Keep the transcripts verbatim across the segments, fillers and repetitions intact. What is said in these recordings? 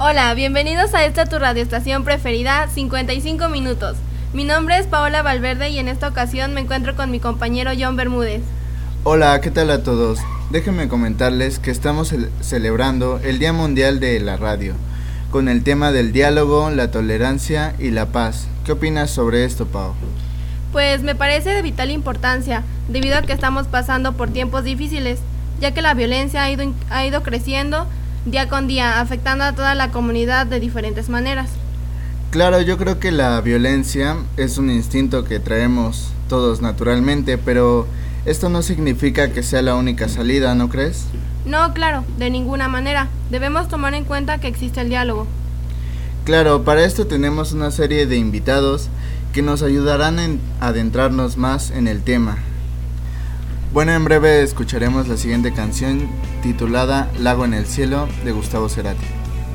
Hola, bienvenidos a esta tu radioestación preferida, cincuenta y cinco minutos. Mi nombre es Paola Valverde y en esta ocasión me encuentro con mi compañero John Bermúdez. Hola, ¿qué tal a todos? Déjenme comentarles que estamos ce- celebrando el Día Mundial de la Radio, con el tema del diálogo, la tolerancia y la paz. ¿Qué opinas sobre esto, Pao? Pues me parece de vital importancia, debido a que estamos pasando por tiempos difíciles, ya que la violencia ha ido, ha ido creciendo día con día, afectando a toda la comunidad de diferentes maneras. Claro, yo creo que la violencia es un instinto que traemos todos naturalmente, pero esto no significa que sea la única salida, ¿no crees? No, claro, de ninguna manera. Debemos tomar en cuenta que existe el diálogo. Claro, para esto tenemos una serie de invitados que nos ayudarán a adentrarnos más en el tema. Bueno, en breve escucharemos la siguiente canción titulada Lago en el cielo de Gustavo Cerati.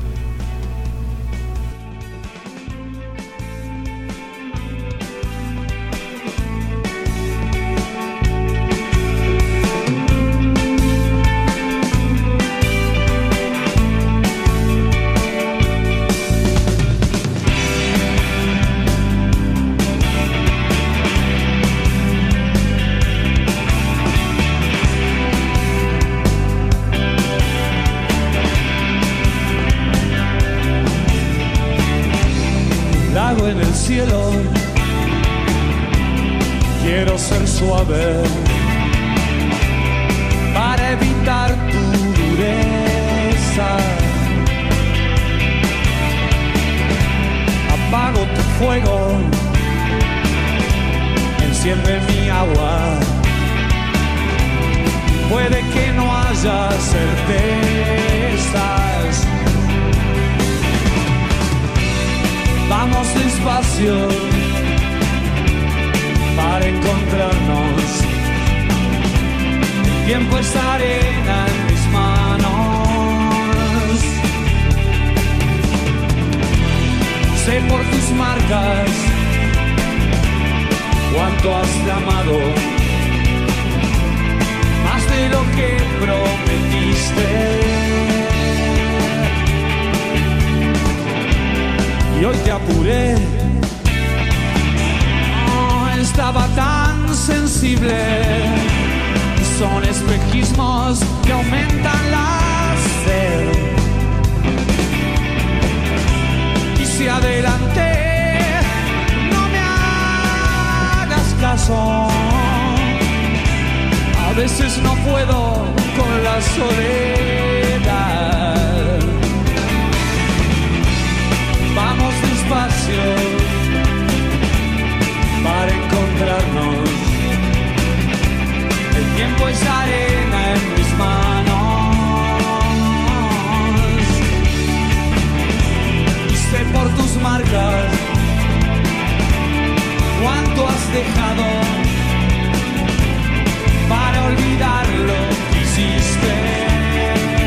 Lago en el cielo, quiero ser suave para evitar tu dureza. Apago tu fuego, enciende mi agua. Puede que no haya certezas. Vamos despacio para encontrarnos. El tiempo es arena en mis manos. Sé por tus marcas cuánto has amado, más de lo que prometiste. Y hoy te apuré, no estaba tan sensible. Son espejismos que aumentan la sed. Y si adelanté, no me hagas caso. A veces no puedo con la soledad. Vamos despacio para encontrarnos. El tiempo es arena en mis manos. Y sé por tus marcas cuánto has dejado para olvidar lo que hiciste.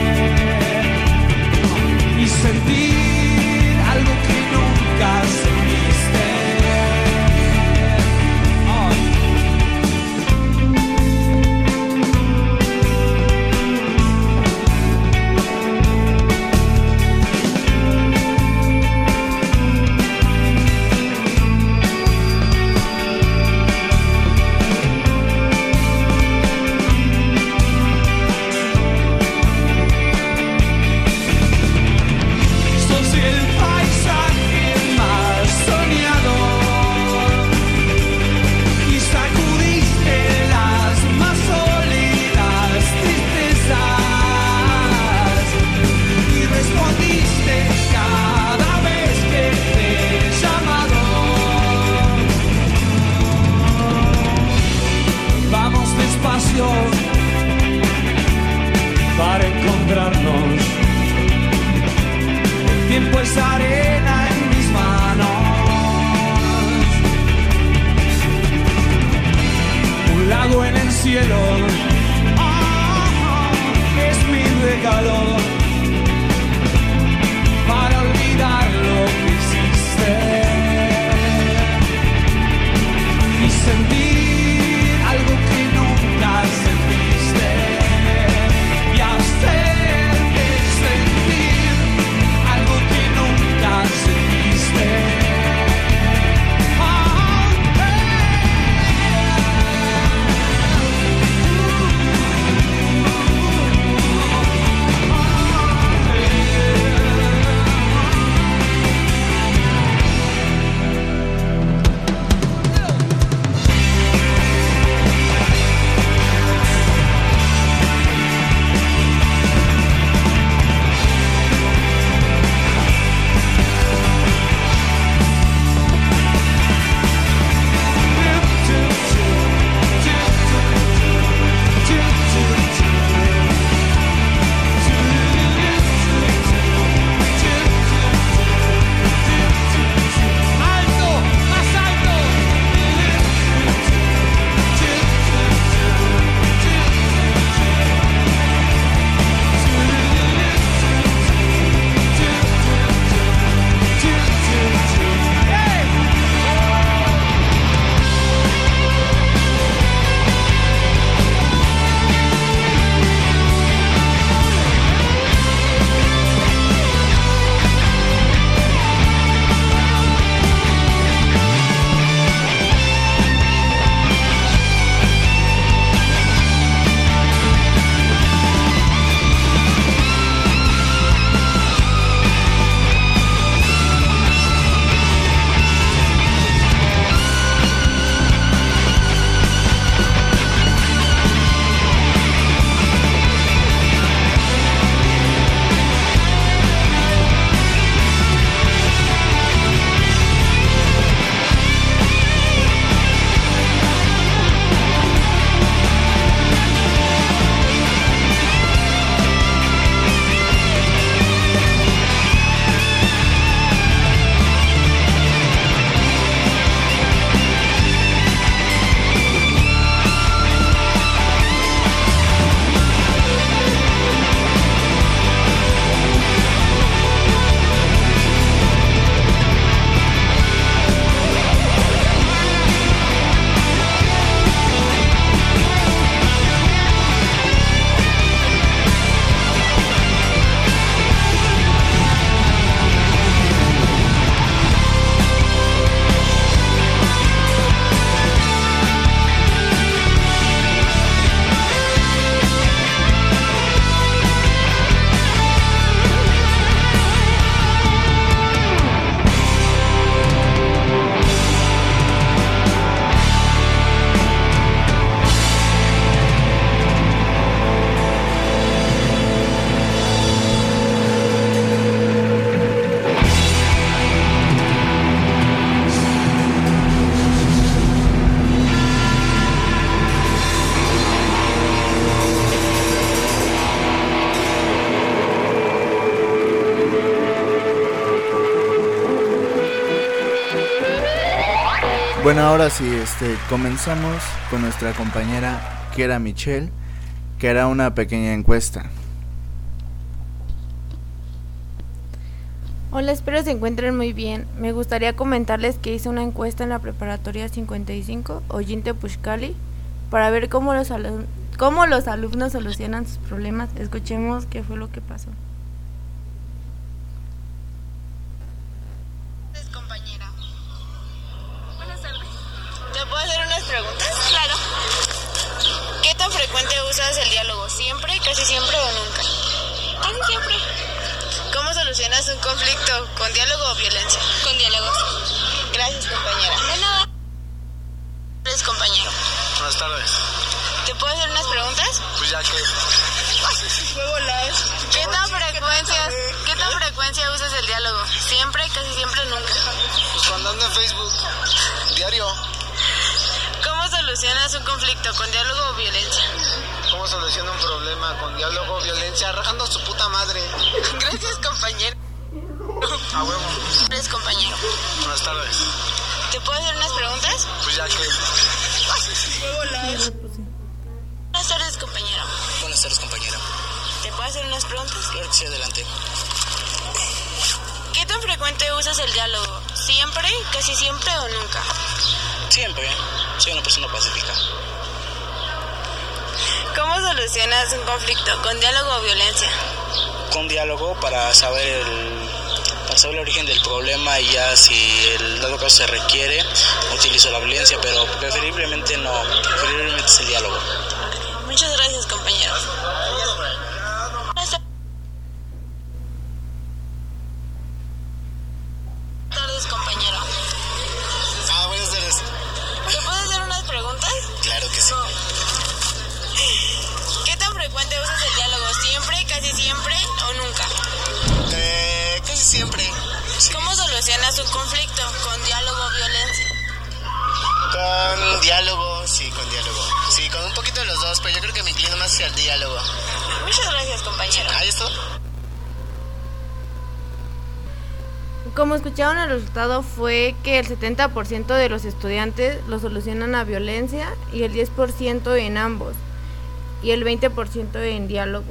Bueno, ahora sí, este, comenzamos con nuestra compañera Kiera Michelle, que hará una pequeña encuesta. Hola, espero se encuentren muy bien. Me gustaría comentarles que hice una encuesta en la preparatoria cincuenta y cinco, Ollinte Puxcali, para ver cómo los, alum- cómo los alumnos solucionan sus problemas. Escuchemos qué fue lo que pasó. Compañera. Buenas tardes. ¿Te puedo hacer unas preguntas? Claro. ¿Qué tan frecuente usas el diálogo? ¿Siempre, casi siempre o nunca? Casi siempre. ¿Cómo solucionas un conflicto? ¿Con diálogo o violencia? Con diálogo. Gracias, compañera. De nada. Eres compañero. Buenas tardes. ¿Te puedo hacer unas preguntas? Pues ya que... ¿Qué tan frecuencia, ¿Qué tan frecuencia usas el diálogo? ¿Siempre, casi siempre o nunca? Pues cuando ando en Facebook, diario. ¿Cómo solucionas un conflicto? ¿Con diálogo o violencia? ¿Cómo soluciona un problema? Con diálogo, violencia, rajando a su puta madre. Gracias, compañero. A huevo. Eres compañero. Buenas tardes. ¿Te puedo hacer unas preguntas? Pues ya que... Buenas tardes, compañero. Buenas tardes, compañera. ¿Te puedo hacer unas preguntas? Claro que sí, adelante. ¿Qué tan frecuente usas el diálogo? ¿Siempre, casi siempre o nunca? Siempre. Soy una persona pacífica. ¿Cómo solucionas un conflicto? ¿Con diálogo o violencia? Con diálogo para saber el... para saber el origen del problema y ya si el dado caso se requiere, utilizo la violencia, pero preferiblemente no. Preferiblemente es el diálogo. Muchas gracias, compañero. Buenas tardes, compañero. Ah, buenas tardes. ¿Te puedo hacer unas preguntas? Claro que sí. ¿Qué tan frecuente usas el diálogo? ¿Siempre, casi siempre o nunca? Eh, casi siempre. Sí. ¿Cómo solucionas un conflicto? ¿Con diálogo o violencia? Con diálogo, sí, con diálogo. Sí, con un poquito de los dos, pero yo creo que me inclino más hacia el diálogo. Muchas gracias, compañero. ¿Ahí está? Como escucharon, el resultado fue que el setenta por ciento de los estudiantes lo solucionan a violencia y el diez por ciento en ambos y el veinte por ciento en diálogo.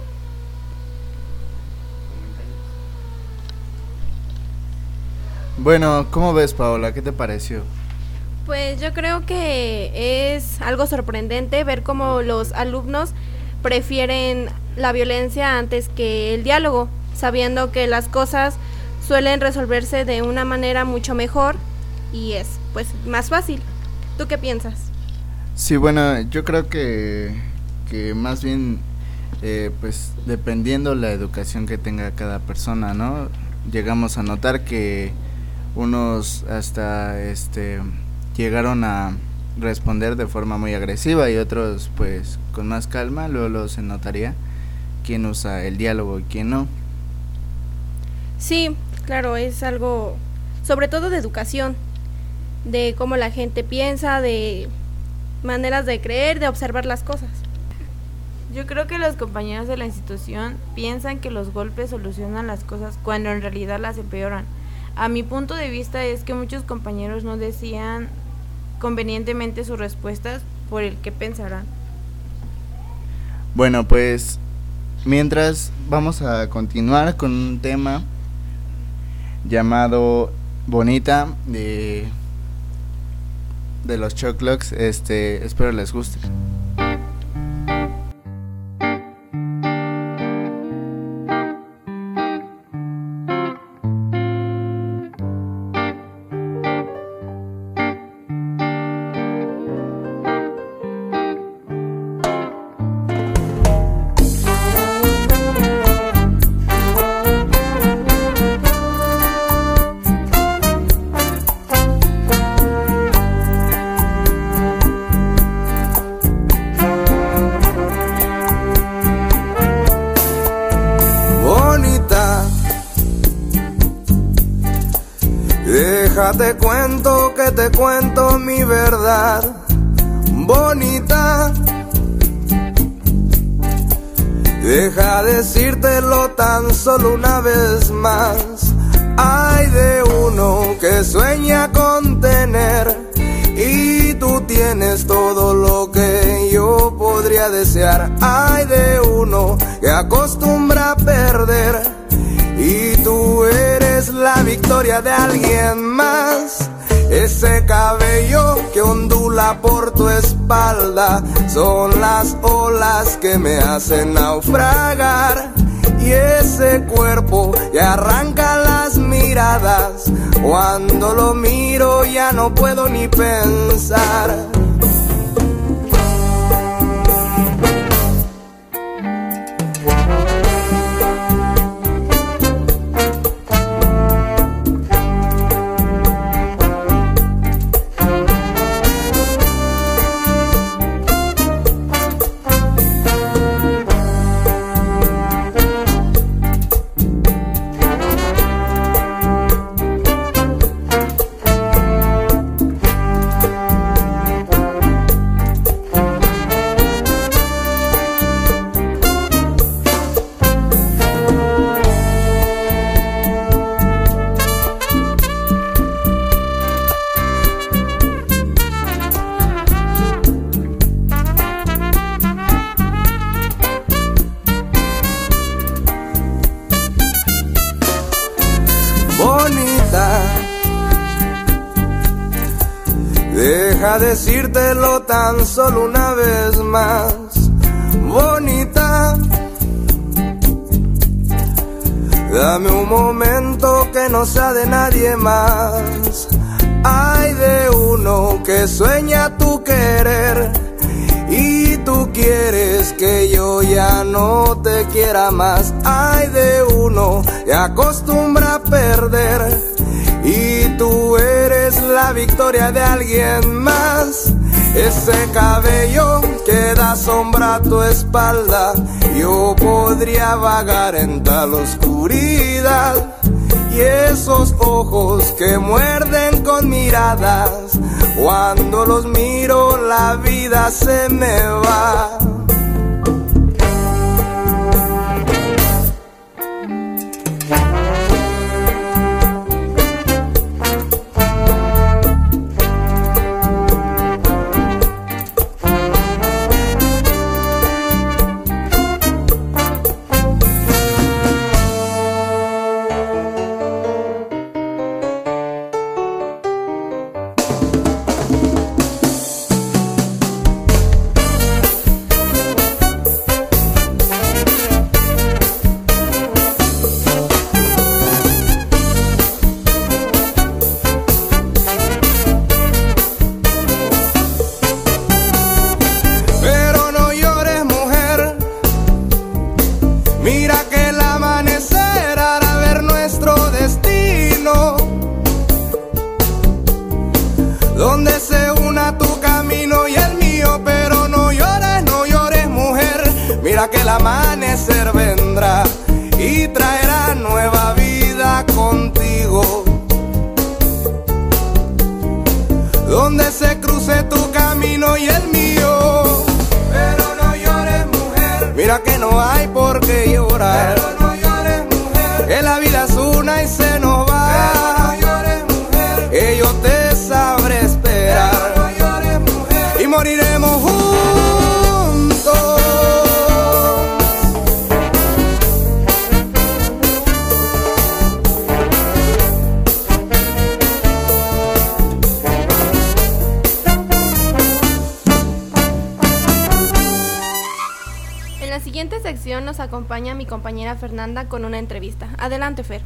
Bueno, ¿cómo ves, Paola? ¿Qué te pareció? Pues yo creo que es algo sorprendente ver cómo los alumnos prefieren la violencia antes que el diálogo, sabiendo que las cosas suelen resolverse de una manera mucho mejor y es pues más fácil. ¿Tú qué piensas? Sí, bueno, yo creo que, que más bien, eh, pues dependiendo la educación que tenga cada persona, ¿no? Llegamos a notar que unos hasta este llegaron a responder de forma muy agresiva y otros pues con más calma. Luego se notaría quién usa el diálogo y quién no. Sí, claro, es algo sobre todo de educación, de cómo la gente piensa, de maneras de creer, de observar las cosas. Yo creo que los compañeros de la institución piensan que los golpes solucionan las cosas cuando en realidad las empeoran. A mi punto de vista es que muchos compañeros no decían convenientemente sus respuestas por el que pensarán. Bueno, pues mientras vamos a continuar con un tema llamado Bonita de, de los Choclocks. Este, espero les guste. Te cuento que te cuento mi verdad, bonita. Deja decírtelo tan solo una vez más. Ay de uno que sueña con tener tienes todo lo que yo podría desear. Ay de uno que acostumbra a perder, y tú eres la victoria de alguien más. Ese cabello que ondula por tu espalda son las olas que me hacen naufragar. Y ese cuerpo que arranca las miradas, cuando lo miro ya no puedo ni pensar. Deja decírtelo tan solo una vez más, bonita. Dame un momento que no sea de nadie más. Ay de uno que sueña tu querer, y tú quieres que yo ya no te quiera más. Ay de uno que acostumbra a perder, y tú eres la victoria de alguien más. Ese cabello que da sombra a tu espalda, yo podría vagar en tal oscuridad. Y esos ojos que muerden con miradas, cuando los miro la vida se me va. Donde se una tu camino y el mío, pero no llores, no llores mujer, mira que el amanecer vendrá y traerá nueva vida contigo. Donde se cruce tu camino y el mío, pero no llores mujer, mira que no hay por qué llorar, pero no llores mujer, que la vida es una y se nos va, pero no llores mujer, que yo te sabré esperar, pero no llores mujer, y moriremos juntos. En la siguiente sección nos acompaña mi compañera Fernanda con una entrevista. Adelante, Fer.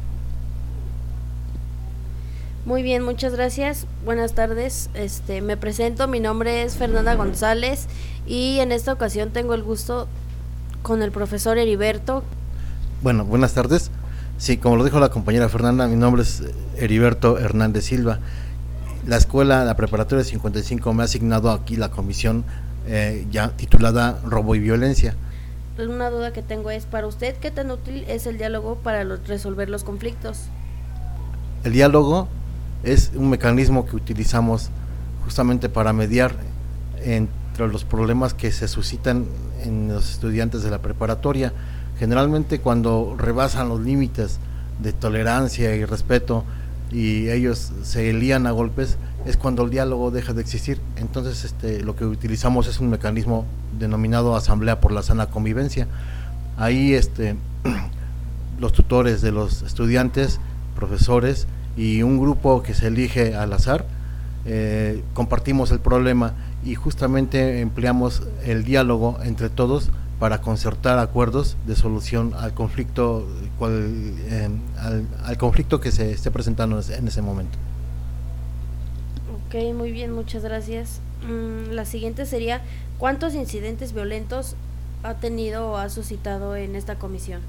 Muy bien, muchas gracias. Buenas tardes. Este, me presento, mi nombre es Fernanda González y en esta ocasión tengo el gusto con el profesor Heriberto. Bueno, buenas tardes. Sí, como lo dijo la compañera Fernanda, mi nombre es Heriberto Hernández Silva. La escuela, la preparatoria cincuenta y cinco me ha asignado aquí la comisión eh, ya titulada Robo y Violencia. Una duda que tengo es, para usted, ¿qué tan útil es el diálogo para los, resolver los conflictos? El diálogo es un mecanismo que utilizamos justamente para mediar entre los problemas que se suscitan en los estudiantes de la preparatoria. Generalmente cuando rebasan los límites de tolerancia y respeto, y ellos se lían a golpes, es cuando el diálogo deja de existir. Entonces este, lo que utilizamos es un mecanismo denominado Asamblea por la Sana Convivencia. Ahí este, los tutores de los estudiantes, profesores y un grupo que se elige al azar, eh, compartimos el problema y justamente empleamos el diálogo entre todos para concertar acuerdos de solución al conflicto cual, eh, al, al conflicto que se esté presentando en ese momento. Ok, muy bien, muchas gracias. Mm, la siguiente sería, ¿cuántos incidentes violentos ha tenido o ha suscitado en esta comisión?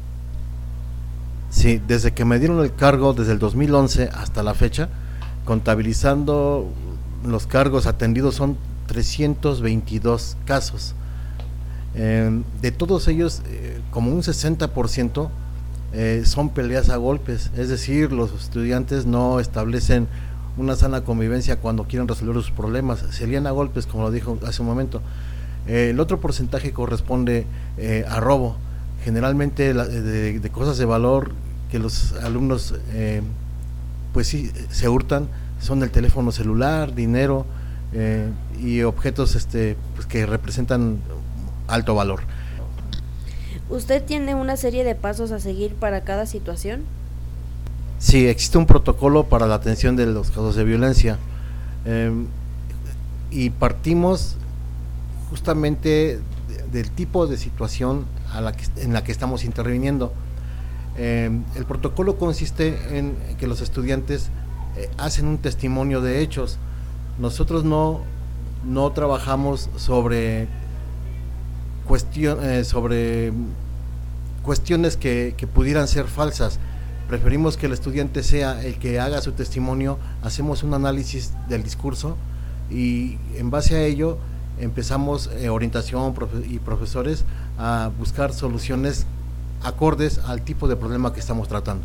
Sí, desde que me dieron el cargo, desde el dos mil once hasta la fecha, contabilizando los cargos atendidos son trescientos veintidós casos. Eh, de todos ellos, eh, como un sesenta por ciento eh, son peleas a golpes, es decir, los estudiantes no establecen una sana convivencia cuando quieren resolver sus problemas, se lían a golpes, como lo dijo hace un momento. Eh, el otro porcentaje corresponde eh, a robo, generalmente la, de, de cosas de valor que los alumnos eh, pues sí se hurtan, son el teléfono celular, dinero eh, y objetos este pues que representan alto valor. ¿Usted tiene una serie de pasos a seguir para cada situación? Sí, existe un protocolo para la atención de los casos de violencia eh, y partimos justamente de, del tipo de situación a la que, en la que estamos interviniendo. Eh, el protocolo consiste en que los estudiantes eh, hacen un testimonio de hechos. Nosotros no, no trabajamos sobre Cuestión, eh, sobre cuestiones que, que pudieran ser falsas. Preferimos que el estudiante sea el que haga su testimonio, hacemos un análisis del discurso y en base a ello empezamos eh, orientación profe y profesores a buscar soluciones acordes al tipo de problema que estamos tratando.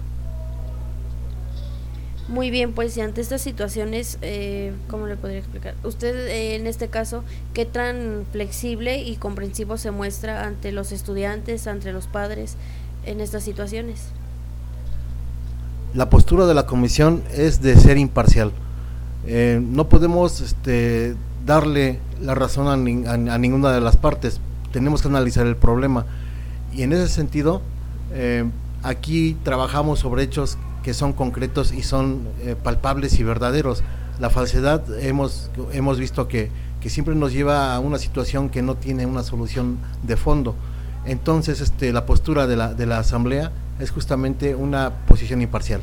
Muy bien, pues y ante estas situaciones, eh, ¿cómo le podría explicar? Usted eh, en este caso, ¿qué tan flexible y comprensivo se muestra ante los estudiantes, ante los padres en estas situaciones? La postura de la comisión es de ser imparcial. Eh, no podemos este, darle la razón a, ni, a, a ninguna de las partes, tenemos que analizar el problema y en ese sentido eh, aquí trabajamos sobre hechos que son concretos y son eh, palpables y verdaderos. La falsedad hemos, hemos visto que, que siempre nos lleva a una situación que no tiene una solución de fondo. Entonces este, la postura de la, de la asamblea es justamente una posición imparcial.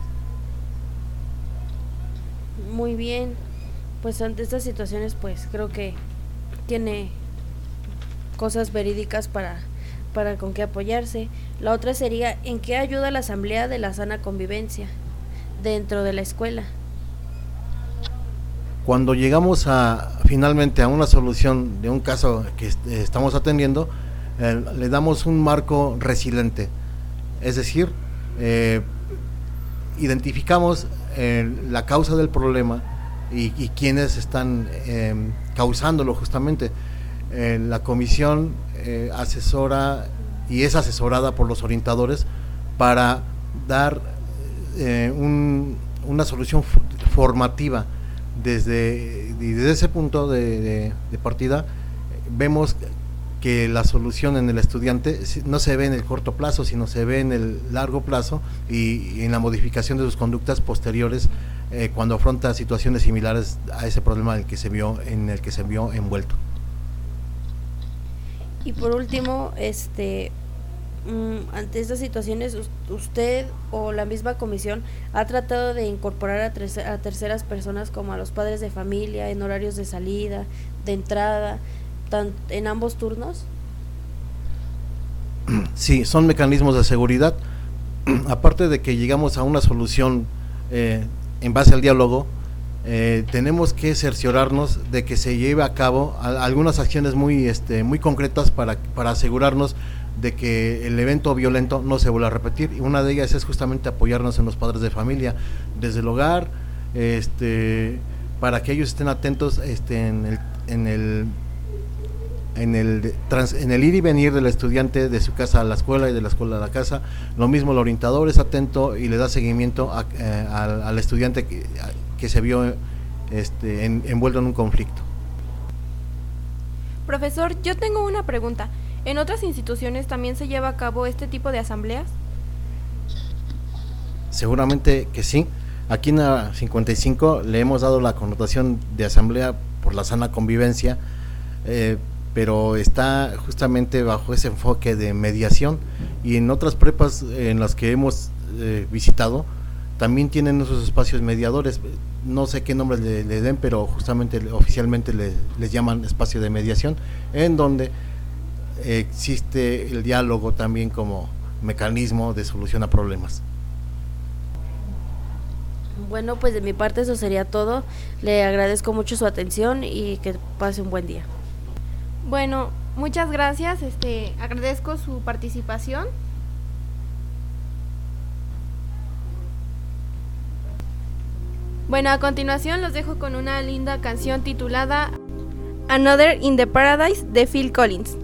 Muy bien, pues ante estas situaciones pues creo que tiene cosas verídicas para para con qué apoyarse. La otra sería, ¿en qué ayuda la Asamblea de la Sana Convivencia dentro de la escuela? Cuando llegamos a finalmente a una solución de un caso que est estamos atendiendo, eh, le damos un marco resiliente, es decir, eh, identificamos eh, la causa del problema y, y quienes están eh, causándolo justamente. Eh, la comisión eh, asesora y es asesorada por los orientadores para dar eh, un, una solución formativa. Desde, desde ese punto de, de, de partida vemos que la solución en el estudiante no se ve en el corto plazo, sino se ve en el largo plazo y, y en la modificación de sus conductas posteriores eh, cuando afronta situaciones similares a ese problema en el que se vio, en el que se vio envuelto. Y por último, este, mmm, ante estas situaciones, usted o la misma comisión ha tratado de incorporar a, tres, a terceras personas como a los padres de familia en horarios de salida, de entrada, tan, en ambos turnos. Sí, son mecanismos de seguridad. Aparte de que llegamos a una solución eh, en base al diálogo, Eh, tenemos que cerciorarnos de que se lleve a cabo a, algunas acciones muy este muy concretas para, para asegurarnos de que el evento violento no se vuelva a repetir, y una de ellas es justamente apoyarnos en los padres de familia desde el hogar, este para que ellos estén atentos este en el, en el en el, trans, en el ir y venir del estudiante de su casa a la escuela y de la escuela a la casa. Lo mismo, el orientador es atento y le da seguimiento a, eh, al, al estudiante que, que se vio este, en, envuelto en un conflicto. Profesor, yo tengo una pregunta. ¿En otras instituciones también se lleva a cabo este tipo de asambleas? Seguramente que sí. Aquí en la cincuenta y cinco le hemos dado la connotación de asamblea por la sana convivencia, eh, pero está justamente bajo ese enfoque de mediación, y en otras prepas en las que hemos eh, visitado también tienen esos espacios mediadores. No sé qué nombre le, le den, pero justamente oficialmente le, les llaman espacio de mediación, en donde existe el diálogo también como mecanismo de solución a problemas. Bueno, pues de mi parte eso sería todo. Le agradezco mucho su atención y que pase un buen día. Bueno, muchas gracias. Este, agradezco su participación. Bueno, a continuación los dejo con una linda canción titulada Another in the Paradise de Phil Collins.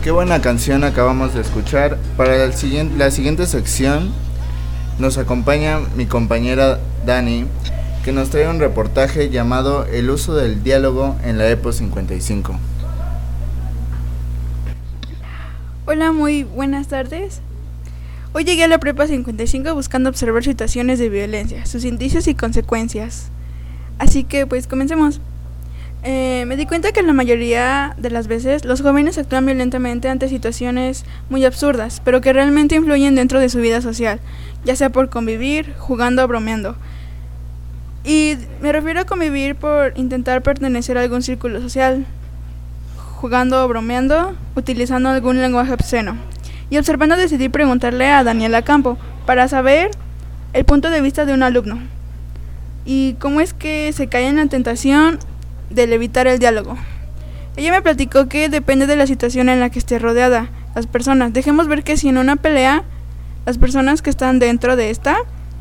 Qué buena canción acabamos de escuchar. Para el siguiente, la siguiente sección nos acompaña mi compañera Dani, que nos trae un reportaje llamado El uso del diálogo en la EPO cincuenta y cinco. Hola, muy buenas tardes. Hoy llegué a la prepa cincuenta y cinco buscando observar situaciones de violencia, sus indicios y consecuencias. Así que pues comencemos. Eh, me di cuenta que la mayoría de las veces los jóvenes actúan violentamente ante situaciones muy absurdas, pero que realmente influyen dentro de su vida social, ya sea por convivir, jugando o bromeando. Y me refiero a convivir por intentar pertenecer a algún círculo social, jugando o bromeando, utilizando algún lenguaje obsceno. Y observando decidí preguntarle a Daniela Campo para saber el punto de vista de un alumno y cómo es que se cae en la tentación del evitar el diálogo. Ella me platicó que depende de la situación en la que esté rodeada las personas. Dejemos ver que si en una pelea las personas que están dentro de esta,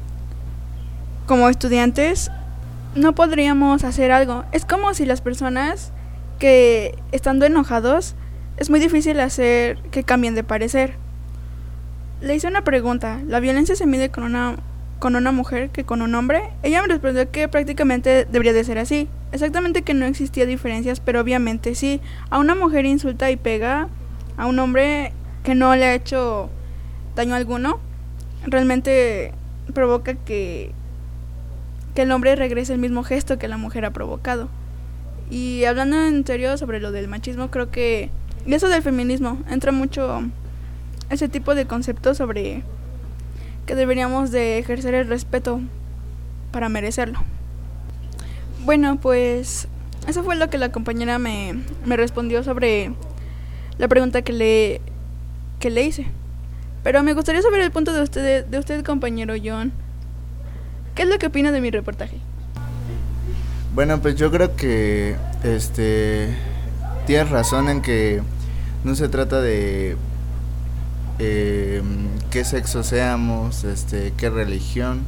como estudiantes, no podríamos hacer algo. Es como si las personas que estando enojados es muy difícil hacer que cambien de parecer. Le hice una pregunta: ¿la violencia se mide con una con una mujer que con un hombre? Ella me respondió que prácticamente debería de ser así. Exactamente, que no existía diferencias, pero obviamente sí. A una mujer insulta y pega a un hombre que no le ha hecho daño alguno, realmente provoca que, que el hombre regrese el mismo gesto que la mujer ha provocado. Y hablando en serio sobre lo del machismo, creo que, y eso del feminismo, entra mucho ese tipo de conceptos sobre que deberíamos de ejercer el respeto para merecerlo. Bueno, pues eso fue lo que la compañera me, me respondió sobre la pregunta que le, que le hice. Pero me gustaría saber el punto de usted, de usted, compañero John. ¿Qué es lo que opina de mi reportaje? Bueno, pues yo creo que este tienes razón en que no se trata de eh, qué sexo seamos, este, qué religión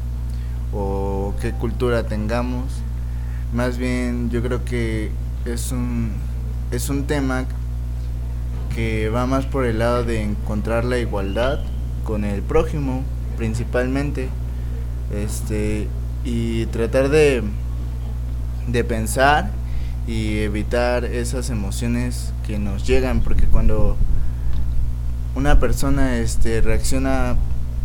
o qué cultura tengamos. Más bien yo creo que es un es un tema que va más por el lado de encontrar la igualdad con el prójimo principalmente, este y tratar de de pensar y evitar esas emociones que nos llegan, porque cuando una persona este reacciona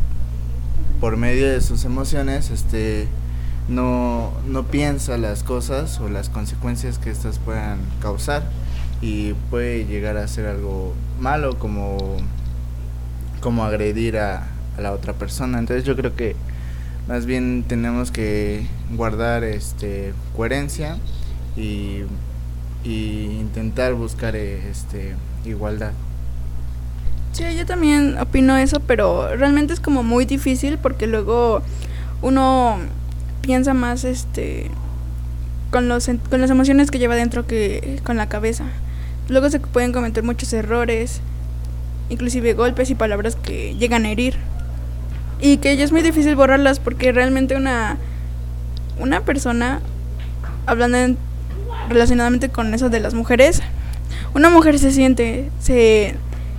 por medio de sus emociones, este no no piensa las cosas o las consecuencias que estas puedan causar, y puede llegar a ser algo malo, como como agredir a, a la otra persona. Entonces yo creo que más bien tenemos que guardar este coherencia y, y intentar buscar este igualdad. Sí, yo también opino eso, pero realmente es como muy difícil porque luego uno piensa más este con los con las emociones que lleva dentro que con la cabeza. Luego se pueden cometer muchos errores, inclusive golpes y palabras que llegan a herir, y que ya es muy difícil borrarlas, porque realmente una una persona, hablando en, relacionadamente con eso de las mujeres, una mujer se siente, se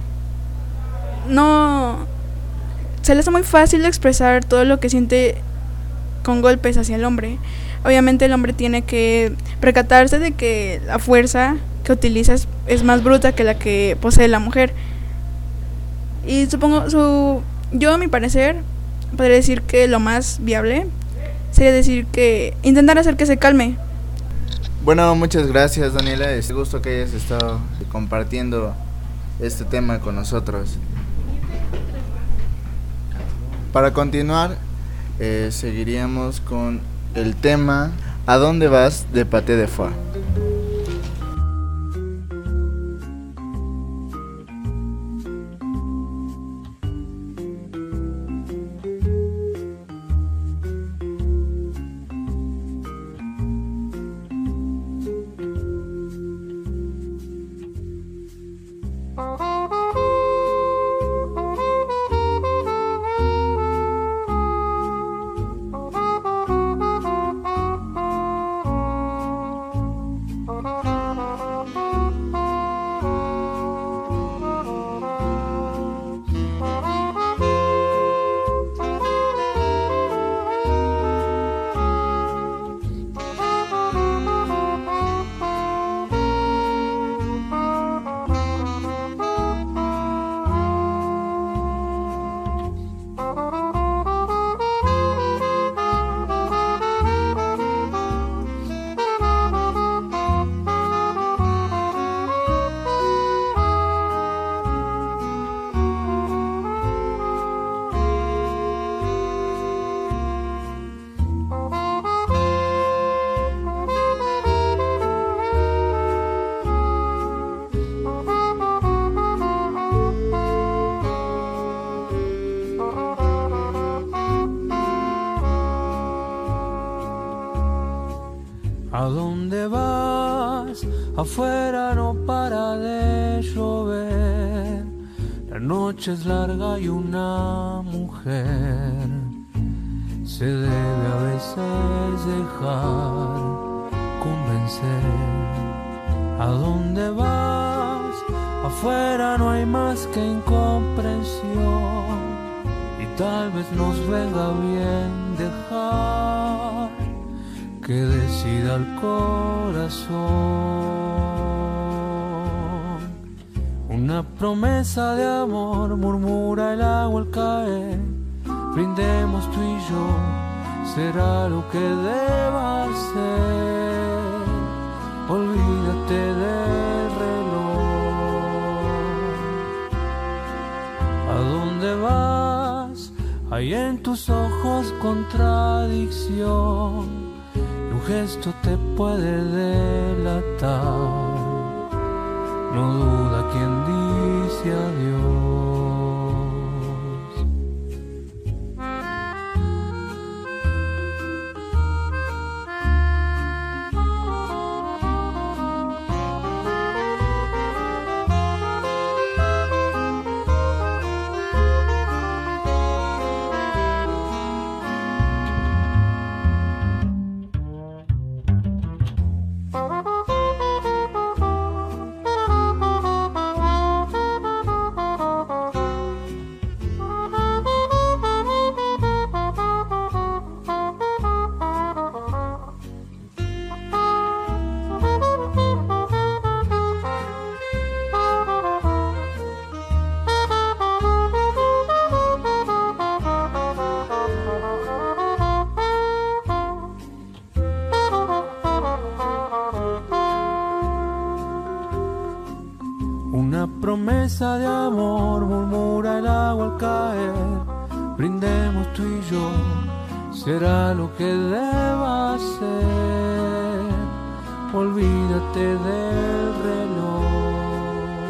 no se le hace muy fácil expresar todo lo que siente con golpes hacia el hombre. Obviamente el hombre tiene que percatarse de que la fuerza que utiliza es, es más bruta que la que posee la mujer. Y supongo, su yo a mi parecer, podría decir que lo más viable sería decir que intentar hacer que se calme. Bueno, muchas gracias, Daniela, es un gusto que hayas estado compartiendo este tema con nosotros. Para continuar, eh, seguiríamos con el tema ¿A dónde vas? De Paté de Foix. ¿A dónde vas? Afuera no para de llover. La noche es larga y una mujer se debe a veces dejar convencer. ¿A dónde vas? Afuera no hay más que incomprensión y tal vez nos venga bien dejar que decida el corazón. Una promesa de amor murmura el agua al caer. Brindemos tú y yo, será lo que deba ser. Olvídate del reloj. ¿A dónde vas? Hay en tus ojos contradicción. Un gesto te puede delatar. No duda quien dice adiós. Promesa de amor murmura el agua al caer. Brindemos tú y yo, será lo que deba ser. Olvídate del reloj.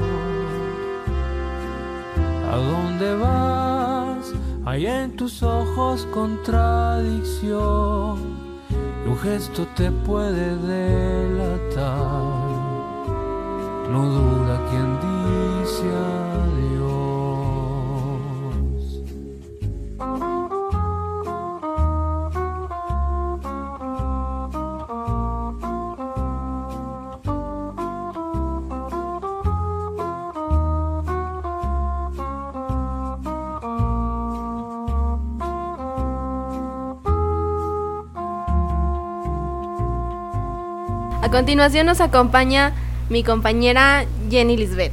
¿A dónde vas? Hay en tus ojos contradicción. Un gesto te puede delatar. No duda quien dice adiós. A continuación nos acompaña mi compañera Jenny Lisbeth.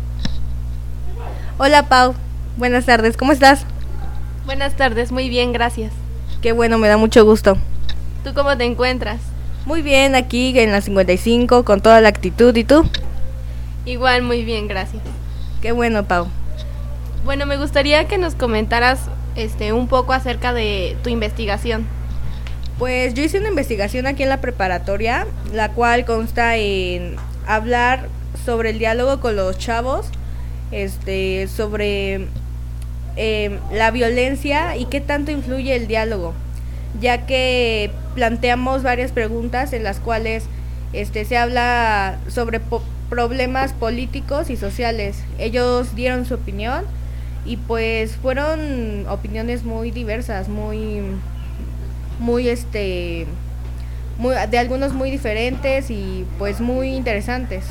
Hola Pau, buenas tardes, ¿cómo estás? Buenas tardes, muy bien, gracias. Qué bueno, me da mucho gusto. ¿Tú cómo te encuentras? Muy bien, aquí en la cincuenta y cinco, con toda la actitud, ¿y tú? Igual, muy bien, gracias. Qué bueno, Pau. Bueno, me gustaría que nos comentaras este, un poco acerca de tu investigación. Pues yo hice una investigación aquí en la preparatoria, la cual consta en hablar sobre el diálogo con los chavos, este, sobre eh, la violencia y qué tanto influye el diálogo, ya que planteamos varias preguntas en las cuales este, se habla sobre po- problemas políticos y sociales. Ellos dieron su opinión y pues fueron opiniones muy diversas, muy, muy este... Muy, de algunos muy diferentes y pues muy interesantes.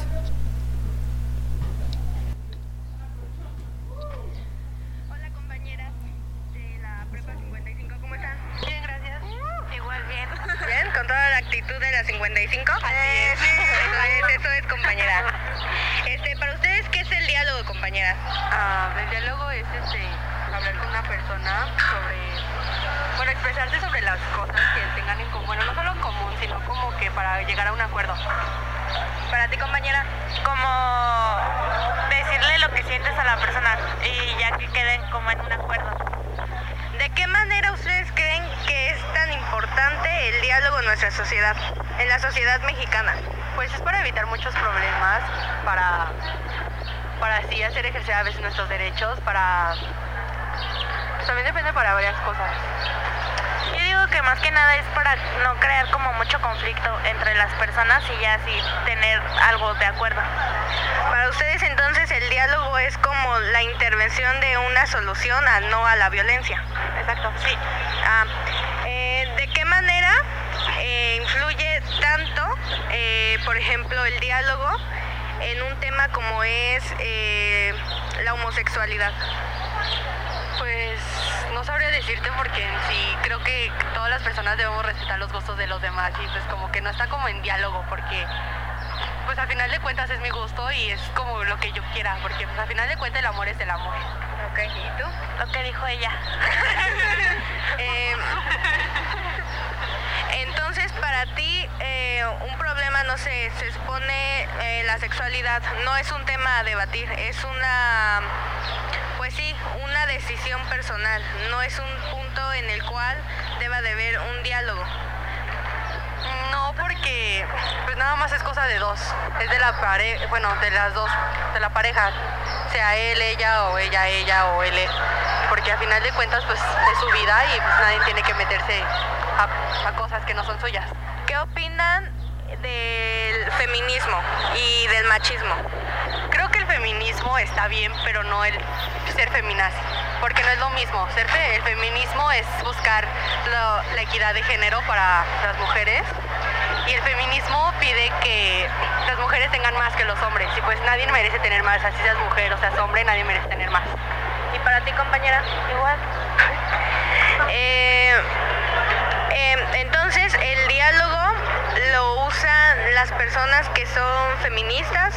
Hola compañeras de la Prepa cincuenta y cinco, ¿cómo están? Bien, gracias. Uh, igual bien. ¿Bien? ¿Con toda la actitud de la cincuenta y cinco? Así es. Sí, eso es, eso es, compañera. Este, para ustedes, ¿qué es el diálogo, compañeras? Ah, el diálogo es este, hablar con una persona sobre... Bueno, expresarse sobre las cosas que tengan en común, bueno, no solo en común, sino como que para llegar a un acuerdo. Para ti, compañera, como decirle lo que sientes a la persona y ya que queden como en un acuerdo. ¿de qué manera ustedes creen que es tan importante el diálogo en nuestra sociedad, en la sociedad mexicana? Pues es para evitar muchos problemas, para, para así hacer ejercer a veces nuestros derechos, para... Pues también depende para varias cosas. Yo digo que más que nada es para no crear como mucho conflicto entre las personas y ya así tener algo de acuerdo. Para ustedes entonces el diálogo es como la intervención de una solución a no a la violencia. Exacto, sí. Ah, eh, ¿de qué manera eh, influye tanto, eh, por ejemplo, el diálogo en un tema como es eh, la homosexualidad? Pues no sabría decirte porque en sí creo que todas las personas debemos respetar los gustos de los demás y pues como que no está como en diálogo porque pues al final de cuentas es mi gusto y es como lo que yo quiera porque pues al final de cuentas el amor es el amor. Ok, ¿y tú? Lo que dijo ella. eh, entonces para ti eh, un problema, no sé, se supone eh, la sexualidad no es un tema a debatir, es una... Pues sí, una decisión personal, no es un punto en el cual deba de haber un diálogo. No, porque pues nada más es cosa de dos, es de la pareja, bueno, de las dos, de la pareja, sea él, ella o ella, ella o él, porque al final de cuentas pues es su vida y pues nadie tiene que meterse a, a cosas que no son suyas. ¿Qué opinan del feminismo y del machismo? Creo que el feminismo está bien, pero no el ser feminazi, porque no es lo mismo. Ser fe, el feminismo es buscar lo, la equidad de género para las mujeres y el feminismo pide que las mujeres tengan más que los hombres y pues nadie merece tener más, así seas mujer o seas hombre, nadie merece tener más. ¿Y para ti, compañera? Igual. eh, eh, entonces, ¿el diálogo lo usan las personas que son feministas?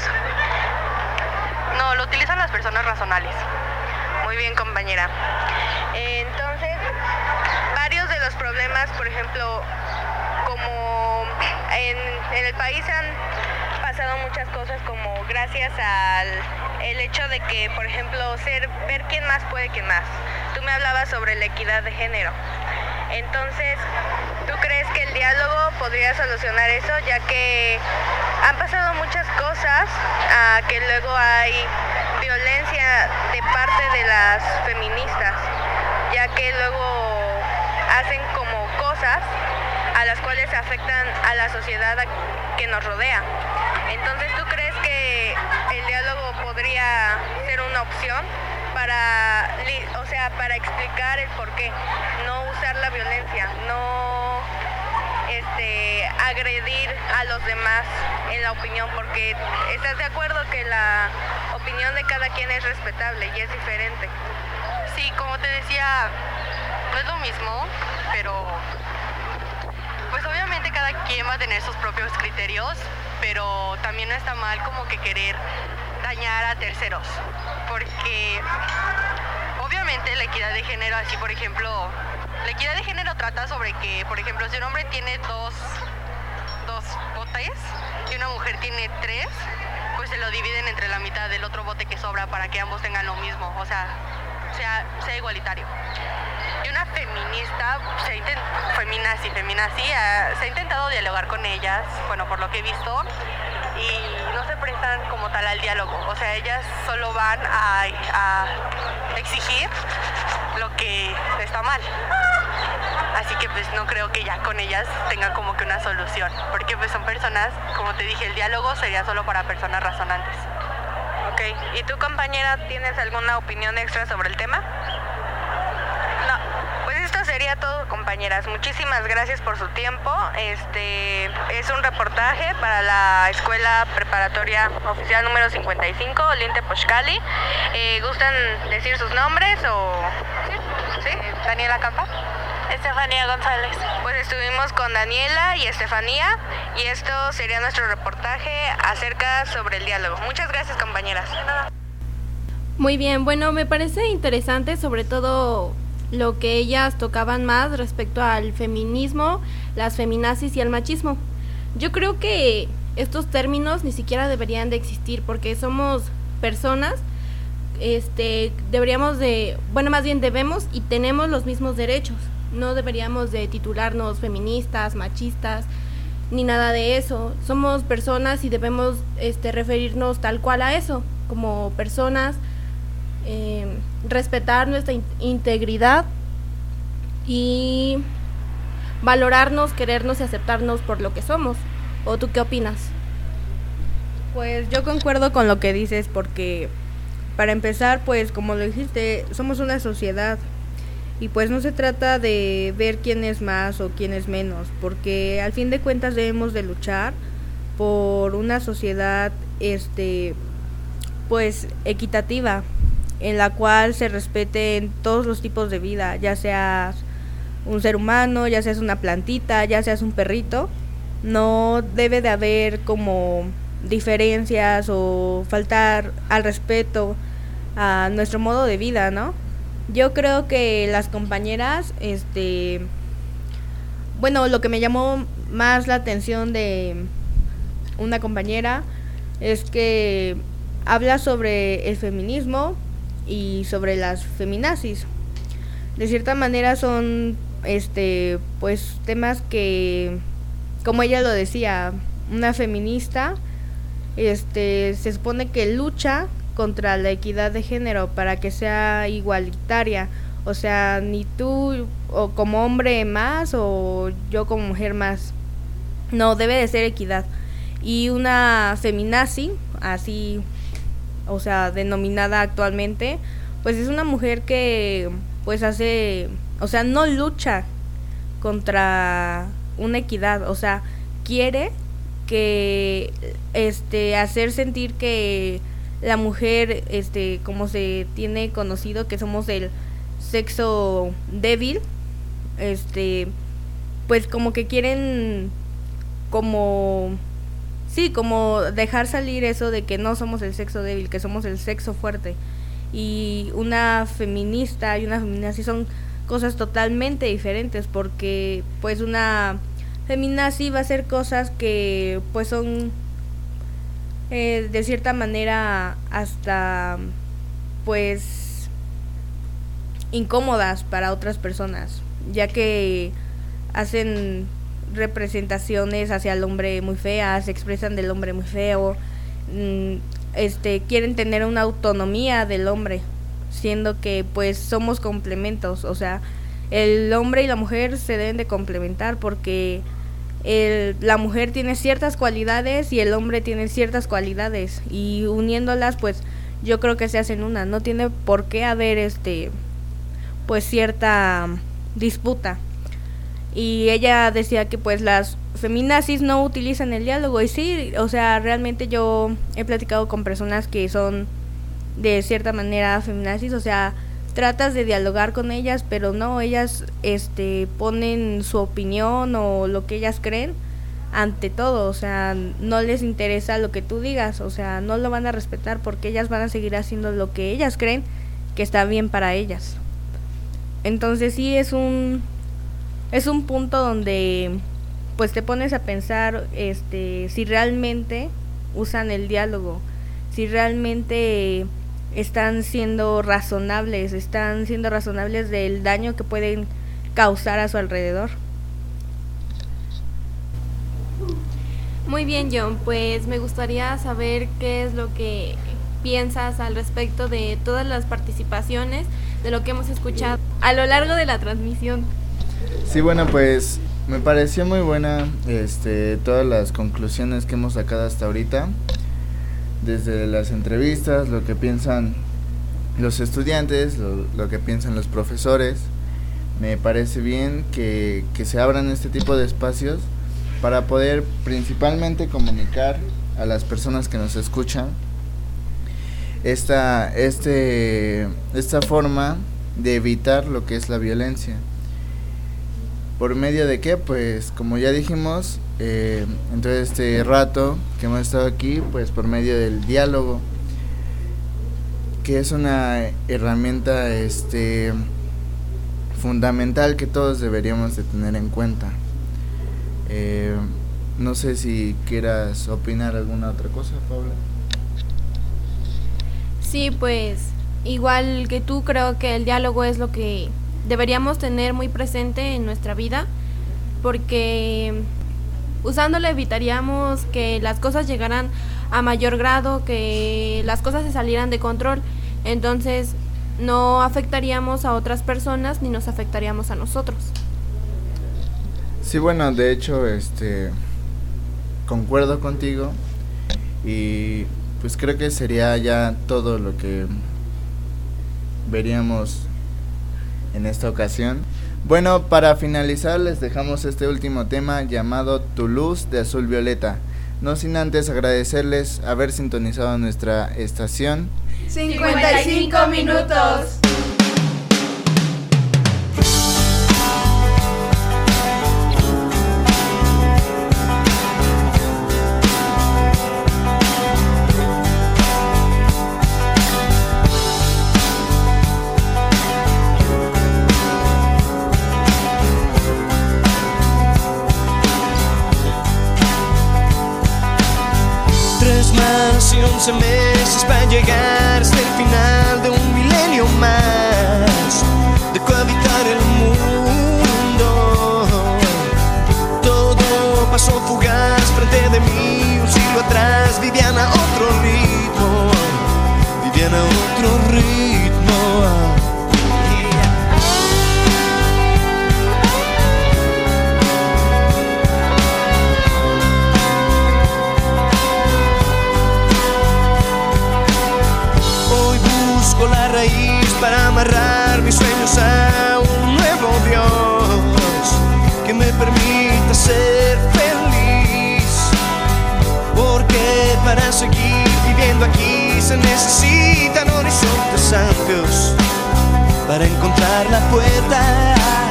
No, lo utilizan las personas razonables. Muy bien, compañera. Entonces, varios de los problemas, por ejemplo, como en, en el país han pasado muchas cosas como gracias al el hecho de que, por ejemplo, ser ver quién más puede, quién más. Tú me hablabas sobre la equidad de género. Entonces, ¿tú crees que el diálogo podría solucionar eso? Ya que han pasado muchas cosas, uh, que luego hay violencia de parte de las feministas, ya que luego hacen como cosas a las cuales afectan a la sociedad que nos rodea. Entonces, ¿tú crees que el diálogo podría ser una opción para, o sea, para explicar el porqué, no usar la violencia, no este, agredir a los demás en la opinión, porque estás de acuerdo que la opinión de cada quien es respetable y es diferente? Sí, como te decía, no es lo mismo, pero pues obviamente cada quien va a tener sus propios criterios, pero también no está mal como que querer dañar a terceros, porque obviamente la equidad de género, así por ejemplo, la equidad de género trata sobre que, por ejemplo, si un hombre tiene dos, dos botes y una mujer tiene tres, pues se lo dividen entre la mitad del otro bote que sobra para que ambos tengan lo mismo, o sea, sea, sea igualitario. Y una feminista, se ha intent, feminazi, feminazi, uh, se ha intentado dialogar con ellas, bueno, por lo que he visto, y no se prestan como tal al diálogo, o sea, ellas solo van a, a exigir lo que está mal. Así que pues no creo que ya con ellas tengan como que una solución, porque pues son personas, como te dije, el diálogo sería solo para personas razonantes. Ok, ¿y tú, compañera, tienes alguna opinión extra sobre el tema? No. Pues esto sería todo, compañeras. Muchísimas gracias por su tiempo. Este es un reportaje para la Escuela Preparatoria Oficial número cincuenta y cinco, Olinte Poxcali. Eh, ¿Gustan decir sus nombres o...? ¿Sí? ¿Sí? ¿Daniela Campa? Estefanía González. Pues estuvimos con Daniela y Estefanía y esto sería nuestro reportaje acerca sobre el diálogo. Muchas gracias, compañeras. Muy bien, bueno, me parece interesante sobre todo lo que ellas tocaban más respecto al feminismo, las feminazis y al machismo. Yo creo que estos términos ni siquiera deberían de existir porque somos personas, este, deberíamos de, bueno, más bien debemos y tenemos los mismos derechos. No deberíamos de titularnos feministas, machistas, ni nada de eso. Somos personas y debemos este, referirnos tal cual a eso, como personas, eh, respetar nuestra in- integridad y valorarnos, querernos y aceptarnos por lo que somos. ¿O tú qué opinas? Pues yo concuerdo con lo que dices porque, para empezar, pues como lo dijiste, somos una sociedad y pues no se trata de ver quién es más o quién es menos, porque al fin de cuentas debemos de luchar por una sociedad este pues equitativa, en la cual se respeten todos los tipos de vida, ya seas un ser humano, ya seas una plantita, ya seas un perrito. No debe de haber como diferencias o faltar al respeto a nuestro modo de vida, ¿no? Yo creo que las compañeras, este, bueno, lo que me llamó más la atención de una compañera es que habla sobre el feminismo y sobre las feminazis. De cierta manera son, este, pues temas que, como ella lo decía, una feminista, este, se supone que lucha contra la equidad de género para que sea igualitaria, o sea, ni tú o como hombre más o yo como mujer más, no, debe de ser equidad. Y una feminazi, así, o sea, denominada actualmente, pues es una mujer que pues hace, o sea, no lucha contra una equidad, o sea, quiere que este hacer sentir que la mujer, este, como se tiene conocido que somos el sexo débil, este, pues como que quieren como sí, como dejar salir eso de que no somos el sexo débil, que somos el sexo fuerte. Y una feminista y una feminazi son cosas totalmente diferentes, porque pues una feminazi va a hacer cosas que pues son eh, de cierta manera hasta pues incómodas para otras personas, ya que hacen representaciones hacia el hombre muy feas, se expresan del hombre muy feo, este quieren tener una autonomía del hombre, siendo que pues somos complementos, o sea, el hombre y la mujer se deben de complementar porque el, la mujer tiene ciertas cualidades y el hombre tiene ciertas cualidades y uniéndolas pues yo creo que se hacen una, no tiene por qué haber este pues cierta disputa. Y ella decía que pues las feminazis no utilizan el diálogo, y sí, o sea, realmente yo he platicado con personas que son de cierta manera feminazis, o sea, tratas de dialogar con ellas, pero no, ellas este ponen su opinión o lo que ellas creen ante todo, o sea, no les interesa lo que tú digas, o sea, no lo van a respetar porque ellas van a seguir haciendo lo que ellas creen que está bien para ellas. Entonces sí es un es un punto donde pues te pones a pensar este si realmente usan el diálogo, si realmente están siendo razonables, están siendo razonables del daño que pueden causar a su alrededor. Muy bien, John, pues me gustaría saber qué es lo que piensas al respecto de todas las participaciones, de lo que hemos escuchado a lo largo de la transmisión. Sí, bueno, pues me pareció muy buena este, todas las conclusiones que hemos sacado hasta ahorita, desde las entrevistas, lo que piensan los estudiantes, lo, lo que piensan los profesores. Me parece bien que, que se abran este tipo de espacios para poder principalmente comunicar a las personas que nos escuchan esta, este, esta forma de evitar lo que es la violencia. ¿Por medio de qué? Pues como ya dijimos, eh, en todo este rato que hemos estado aquí, pues por medio del diálogo, que es una herramienta este, fundamental que todos deberíamos de tener en cuenta. Eh, no sé si quieras opinar alguna otra cosa, Paula. Sí, pues igual que tú, creo que el diálogo es lo que deberíamos tener muy presente en nuestra vida, porque usándolo evitaríamos que las cosas llegaran a mayor grado, que las cosas se salieran de control. Entonces no afectaríamos a otras personas ni nos afectaríamos a nosotros. Sí, bueno, de hecho, este, concuerdo contigo y pues creo que sería ya todo lo que veríamos en esta ocasión. Bueno, para finalizar les dejamos este último tema llamado Tu Luz de Azul Violeta. No sin antes agradecerles haber sintonizado nuestra estación. cincuenta y cinco minutos. Y once meses para llegar hasta el final de un milenio más de cohabitar el mundo. Todo pasó fugaz frente de mí, un siglo atrás vivían a otro ritmo, vivían a otro ritmo. La raíz para amarrar mis sueños a un nuevo Dios que me permita ser feliz, porque para seguir viviendo aquí se necesitan horizontes amplios para encontrar la puerta,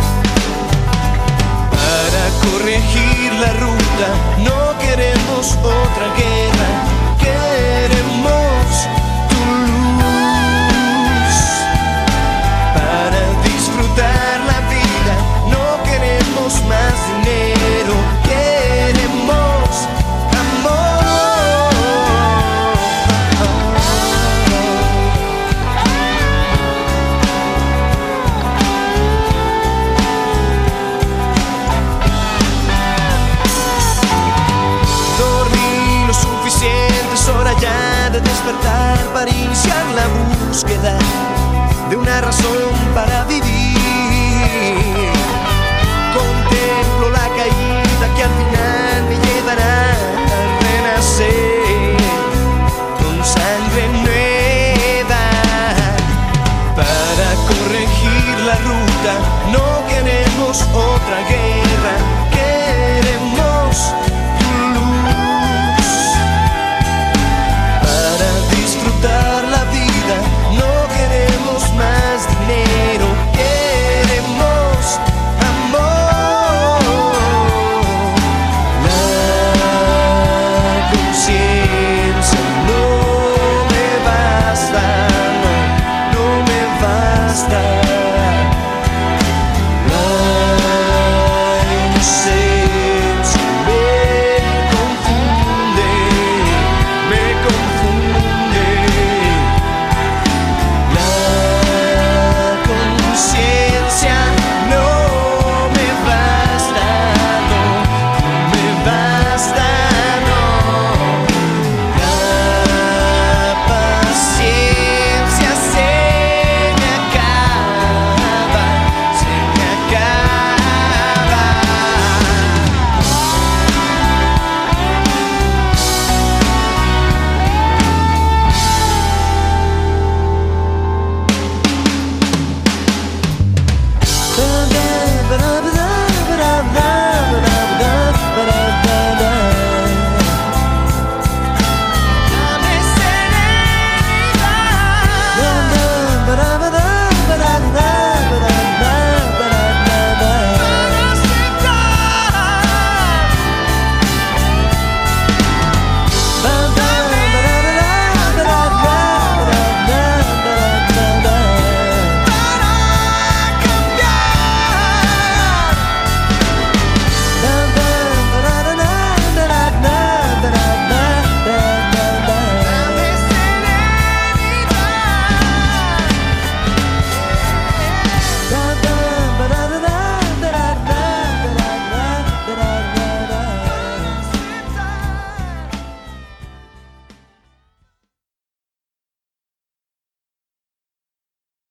para corregir la ruta. No queremos otra guerra, queremos disfrutar la vida, no queremos más dinero, queremos amor. Dormí lo suficiente, es hora ya de despertar para iniciar la búsqueda de una razón para vivir. Contemplo la caída que al final me llevará a renacer con sangre nueva. Para corregir la ruta no queremos